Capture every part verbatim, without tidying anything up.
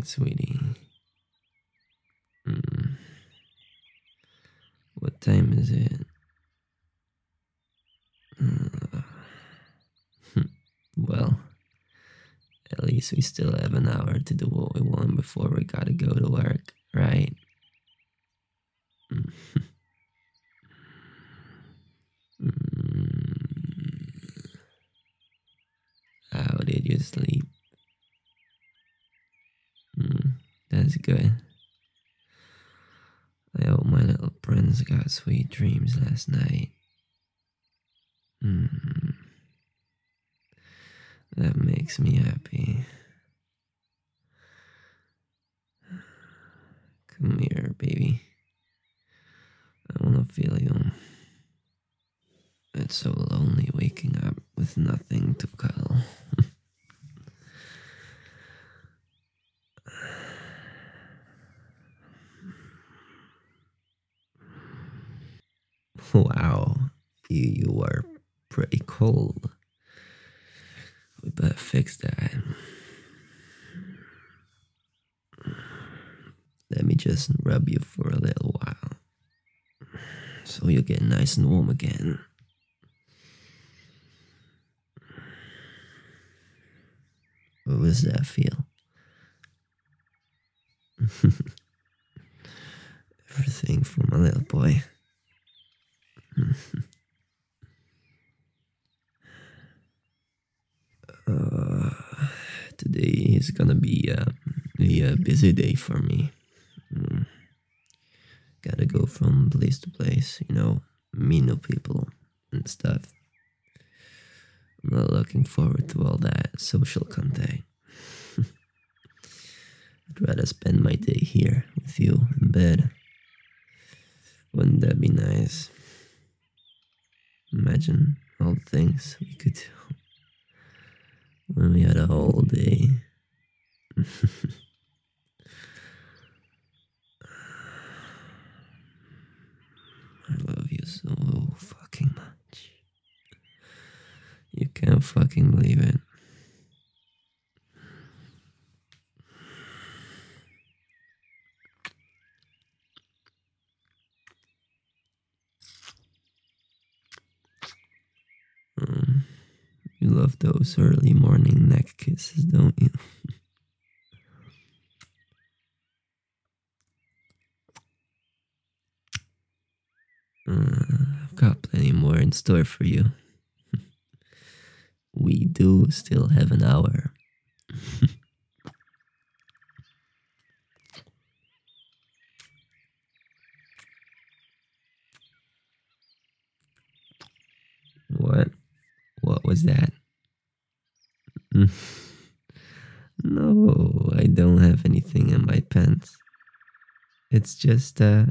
morning, sweetie. Mm. What time is it? Uh, well, at least we still have an hour to do what we want before we gotta go to work, right? Mm. How did you sleep? Mm. That's good. I hope my little prince got sweet dreams last night. Mm. That makes me happy. Come here, baby. I wanna feel you. It's so lonely waking up with nothing to cuddle. Wow, you, you are pretty cold. We better fix that. Let me just rub you for a little while so you'll get nice and warm again. What does that feel? Everything for my little boy. uh, Today is gonna be uh, a, a busy day for me. Mm. Gotta go from place to place, you know, meet new people and stuff. I'm not looking forward to all that social contact. I'd rather spend my day here with you in bed. Wouldn't that be nice? Imagine all the things we could do when we had a whole day. I love you so fucking much. You can't fucking believe it. Um, you love those early morning neck kisses, don't you? Uh, I've got plenty more in store for you. We do still have an hour. What? What was that? No, I don't have anything in my pants. It's just, uh.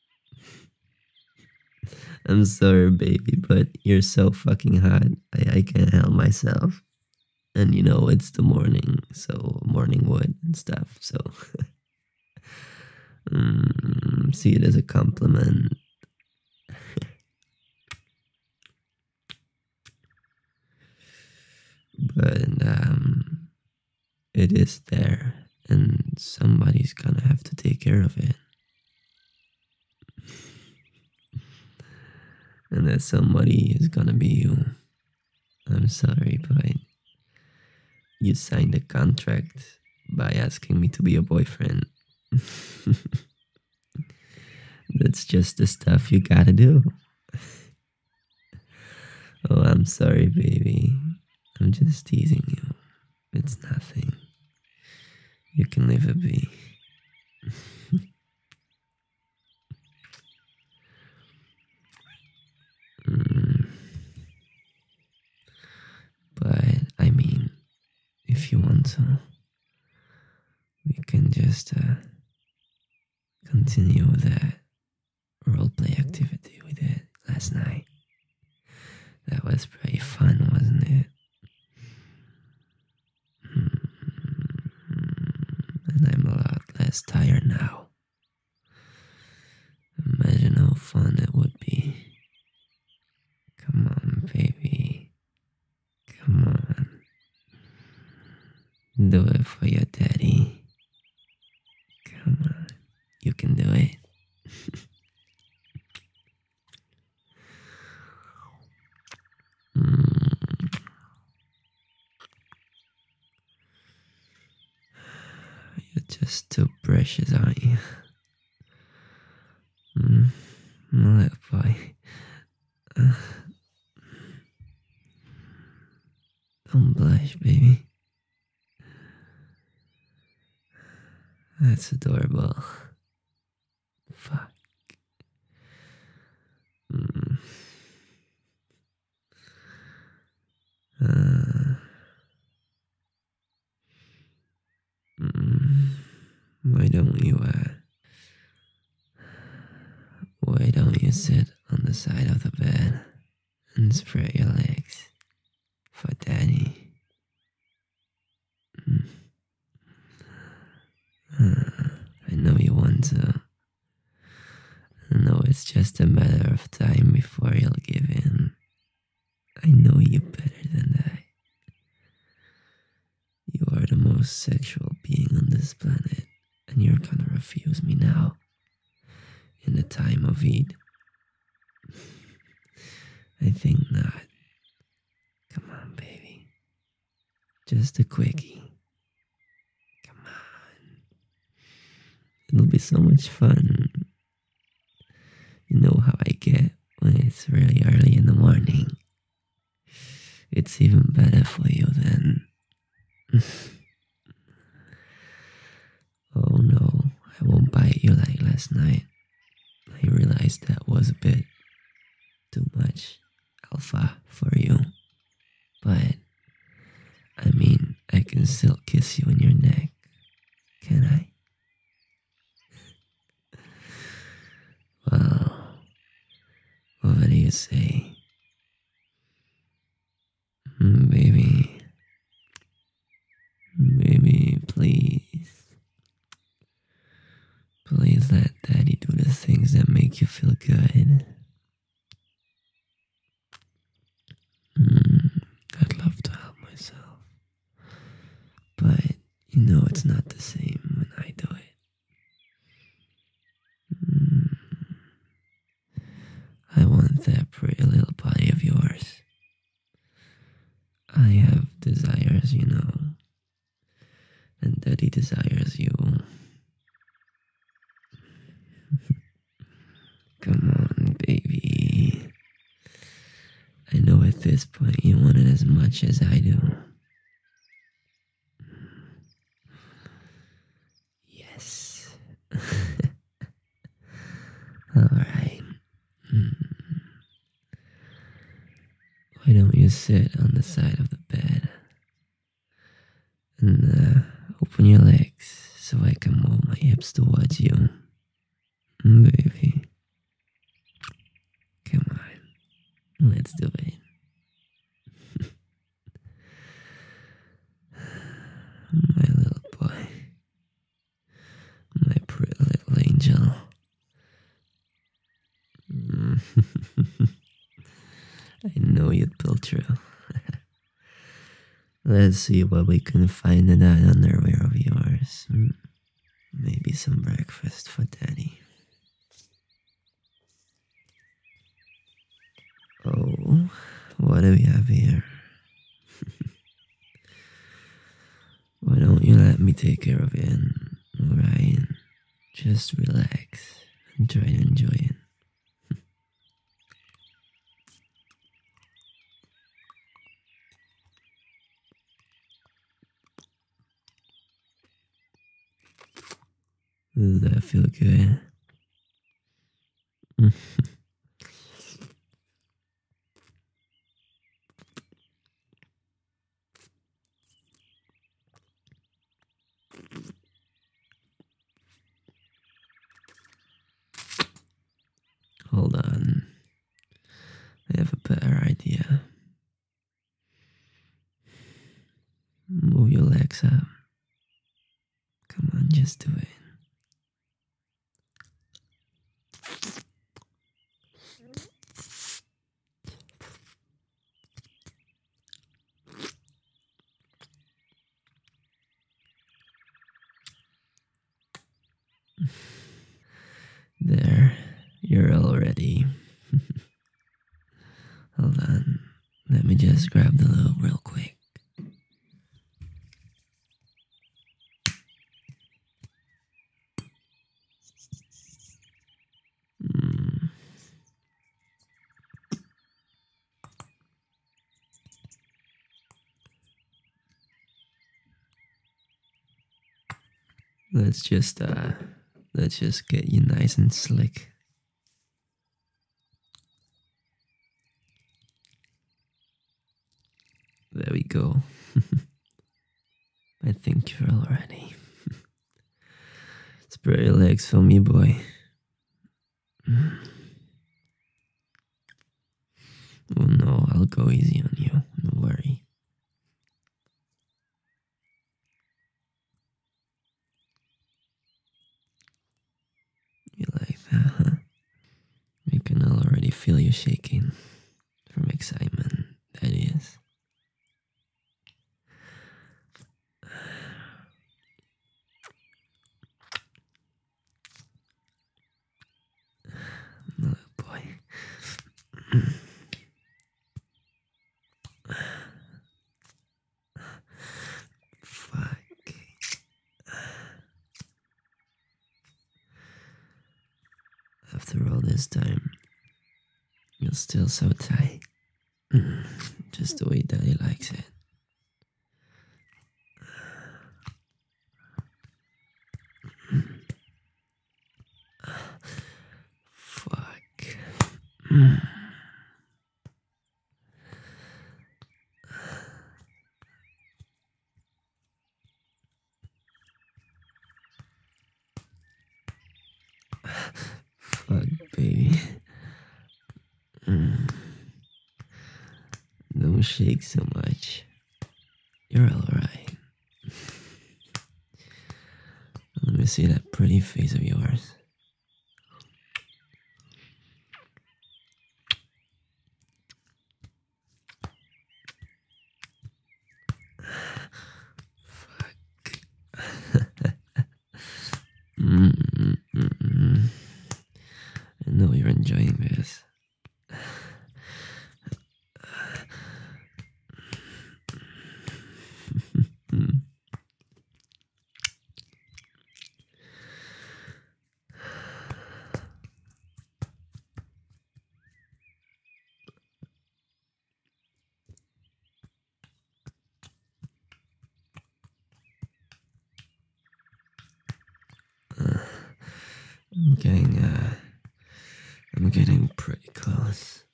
I'm sorry, baby, but you're so fucking hot. I, I can't help myself. And you know, it's the morning, so morning wood and stuff, so. mm, see it as a compliment. But, um. It is there, and somebody's gonna have to take care of it. And that somebody is gonna be you. I'm sorry, but you signed a contract by asking me to be your boyfriend. That's just the stuff you gotta do. Oh, I'm sorry, baby. I'm just teasing you. It's nothing. You can leave it be. mm. But, I mean, if you want to, we can just uh, continue that roleplay activity we did last night. That was pretty fun, wasn't it? And I'm a lot less tired now. Imagine how fun it would be. Come on, baby. Come on. Do it for your daddy. just too precious, aren't you? Mm, little boy. Uh, don't blush, baby. That's adorable. Fuck. Mm. Uh, mm. Why don't you, uh, why don't you sit on the side of the bed and spread your legs for daddy? Mm. Uh, I know you want to. I know it's just a matter of time before you'll give in. I know you better than that. You are the most sexual being on this planet, and you're gonna refuse me now, in the time of Eid. I think not. Come on, baby. Just a quickie. Come on. It'll be so much fun. You know how I get when it's really early in the morning. It's even better for you then. Oh no, I won't bite you like last night. I realized that was a bit too much alpha for you. But, I mean, I can still kiss you in your neck, can I? Well, what do you say? Mm, baby. Baby, please. Please let daddy do the things that make you feel good. Mm, I'd love to help myself. But you know it's not the same when I do it. Mm, I want that pretty little body of yours. I have desires, you know. And daddy desires you. Come on, baby. I know at this point you want it as much as I do. Yes. Alright. Mm. Why don't you sit on the side of the bed and uh, open your legs so I can move my hips towards you? Mm, baby. Come on. Let's do it. My little boy. My pretty little angel. Mm. I know you'd pull through. Let's see what we can find in that underwear of yours. Mm. Maybe some breakfast for daddy. Oh, what do we have here? Why don't you let me take care of it? Alright? Just relax and try to enjoy it. Does that feel good? Hold on. I have a better idea. Move your legs up. Come on, just do it. There, you're all ready. Hold on. Let me just grab the lube real quick. Let's just uh let's just get you nice and slick. There we go. I think you're all ready. Spread your legs for me, boy. Oh no, I'll go easy on you. Don't worry. You like that, huh? I can already feel you shaking from excitement. That is. Oh boy. Fuck. After all this time, you're still so tight. Just the way Daddy likes it. Fuck. Fuck, baby. Don't shake so much. You're alright. Let me see that pretty face of yours. Mm, mm, mm. I know you're enjoying this. I'm getting, uh, I'm getting pretty close.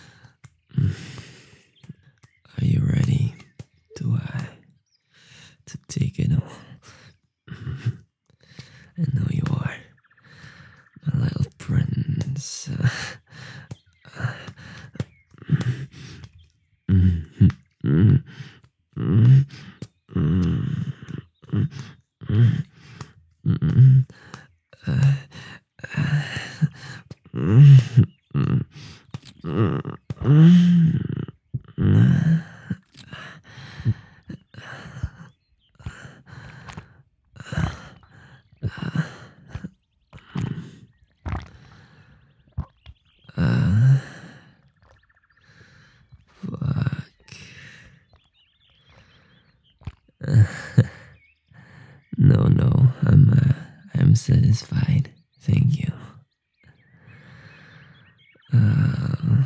Are you ready to, uh, to take it all? I know you are, my little prince. Uh, uh, fuck. No, no, I'm, uh, I'm satisfied. Thank you. Uh,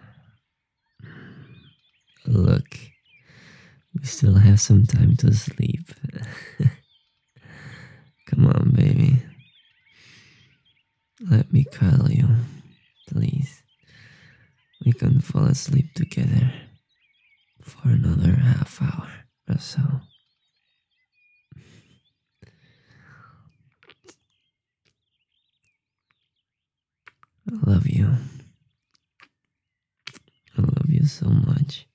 look, we still have some time to sleep. Come on, baby. Let me cuddle you, please. We can fall asleep together for another half hour or so. I love you. I love you so much.